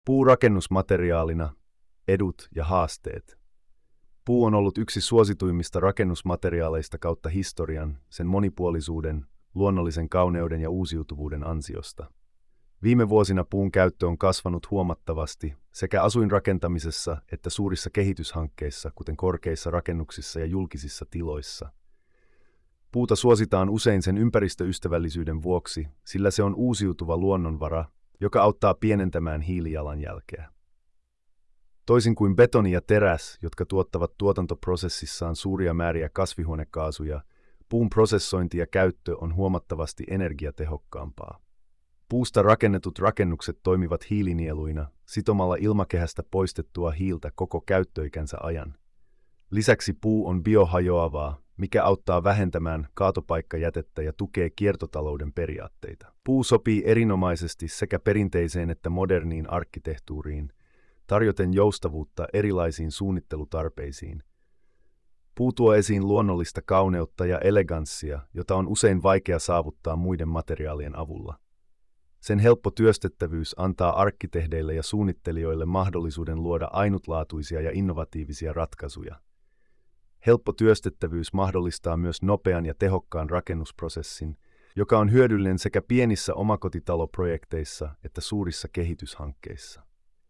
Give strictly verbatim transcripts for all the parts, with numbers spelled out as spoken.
Puu rakennusmateriaalina, edut ja haasteet. Puu on ollut yksi suosituimmista rakennusmateriaaleista kautta historian, sen monipuolisuuden, luonnollisen kauneuden ja uusiutuvuuden ansiosta. Viime vuosina puun käyttö on kasvanut huomattavasti sekä asuinrakentamisessa että suurissa kehityshankkeissa, kuten korkeissa rakennuksissa ja julkisissa tiloissa. Puuta suositaan usein sen ympäristöystävällisyyden vuoksi, sillä se on uusiutuva luonnonvara, joka auttaa pienentämään hiilijalanjälkeä. Toisin kuin betoni ja teräs, jotka tuottavat tuotantoprosessissaan suuria määriä kasvihuonekaasuja, puun prosessointi ja käyttö on huomattavasti energiatehokkaampaa. Puusta rakennetut rakennukset toimivat hiilinieluina, sitomalla ilmakehästä poistettua hiiltä koko käyttöikänsä ajan. Lisäksi puu on biohajoavaa, mikä auttaa vähentämään kaatopaikkajätettä ja tukee kiertotalouden periaatteita. Puu sopii erinomaisesti sekä perinteiseen että moderniin arkkitehtuuriin, tarjoten joustavuutta erilaisiin suunnittelutarpeisiin. Puu tuo esiin luonnollista kauneutta ja eleganssia, jota on usein vaikea saavuttaa muiden materiaalien avulla. Sen helppo työstettävyys antaa arkkitehdeille ja suunnittelijoille mahdollisuuden luoda ainutlaatuisia ja innovatiivisia ratkaisuja. Helppo työstettävyys mahdollistaa myös nopean ja tehokkaan rakennusprosessin, joka on hyödyllinen sekä pienissä omakotitaloprojekteissa että suurissa kehityshankkeissa.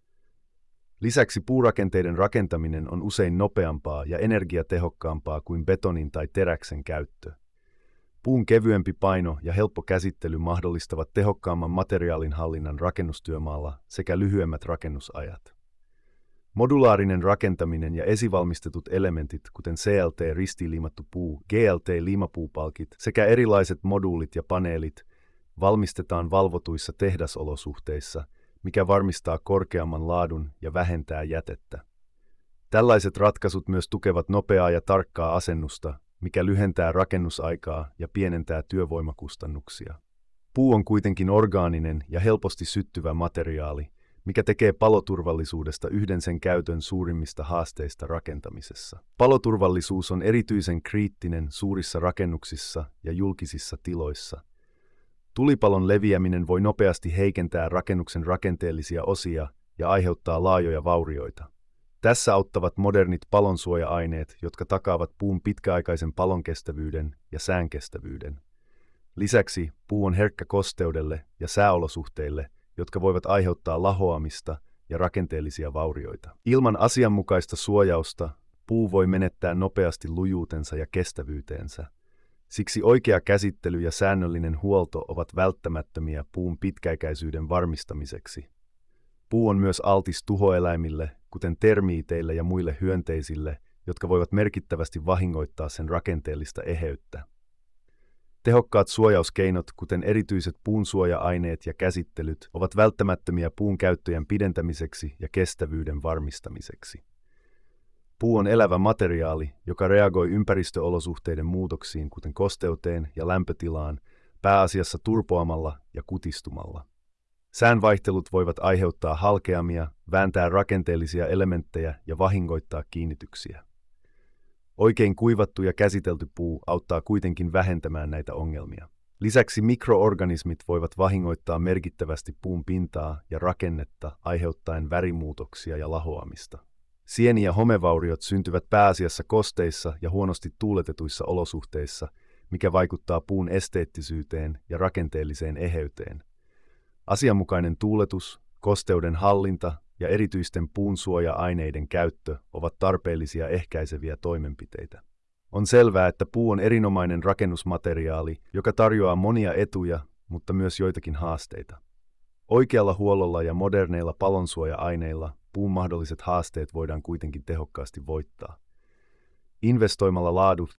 Lisäksi puurakenteiden rakentaminen on usein nopeampaa ja energiatehokkaampaa kuin betonin tai teräksen käyttö. Puun kevyempi paino ja helppo käsittely mahdollistavat tehokkaamman materiaalin hallinnan rakennustyömaalla sekä lyhyemmät rakennusajat. Modulaarinen rakentaminen ja esivalmistetut elementit, kuten C L T-ristiinliimattu puu, G L T-liimapuupalkit sekä erilaiset moduulit ja paneelit, valmistetaan valvotuissa tehdasolosuhteissa, mikä varmistaa korkeamman laadun ja vähentää jätettä. Tällaiset ratkaisut myös tukevat nopeaa ja tarkkaa asennusta, mikä lyhentää rakennusaikaa ja pienentää työvoimakustannuksia. Puu on kuitenkin orgaaninen ja helposti syttyvä materiaali, mikä tekee paloturvallisuudesta yhden sen käytön suurimmista haasteista rakentamisessa. Paloturvallisuus on erityisen kriittinen suurissa rakennuksissa ja julkisissa tiloissa. Tulipalon leviäminen voi nopeasti heikentää rakennuksen rakenteellisia osia ja aiheuttaa laajoja vaurioita. Tässä auttavat modernit palonsuoja-aineet, jotka takaavat puun pitkäaikaisen palonkestävyyden ja säänkestävyyden. Lisäksi puu on herkkä kosteudelle ja sääolosuhteille, jotka voivat aiheuttaa lahoamista ja rakenteellisia vaurioita. Ilman asianmukaista suojausta puu voi menettää nopeasti lujuutensa ja kestävyyteensä. Siksi oikea käsittely ja säännöllinen huolto ovat välttämättömiä puun pitkäikäisyyden varmistamiseksi. Puu on myös altis tuhoeläimille, kuten termiiteille ja muille hyönteisille, jotka voivat merkittävästi vahingoittaa sen rakenteellista eheyttä. Tehokkaat suojauskeinot, kuten erityiset puunsuoja-aineet ja käsittelyt, ovat välttämättömiä puun käyttöjen pidentämiseksi ja kestävyyden varmistamiseksi. Puu on elävä materiaali, joka reagoi ympäristöolosuhteiden muutoksiin, kuten kosteuteen ja lämpötilaan, pääasiassa turpoamalla ja kutistumalla. Säänvaihtelut voivat aiheuttaa halkeamia, vääntää rakenteellisia elementtejä ja vahingoittaa kiinnityksiä. Oikein kuivattu ja käsitelty puu auttaa kuitenkin vähentämään näitä ongelmia. Lisäksi mikroorganismit voivat vahingoittaa merkittävästi puun pintaa ja rakennetta aiheuttaen värimuutoksia ja lahoamista. Sieni- ja homevauriot syntyvät pääasiassa kosteissa ja huonosti tuuletetuissa olosuhteissa, mikä vaikuttaa puun esteettisyyteen ja rakenteelliseen eheyteen. Asianmukainen tuuletus, kosteuden hallinta ja erityisten puunsuoja-aineiden käyttö ovat tarpeellisia ehkäiseviä toimenpiteitä. On selvää, että puu on erinomainen rakennusmateriaali, joka tarjoaa monia etuja, mutta myös joitakin haasteita. Oikealla huollolla ja moderneilla palonsuoja-aineilla puun mahdolliset haasteet voidaan kuitenkin tehokkaasti voittaa. Investoimalla laadu-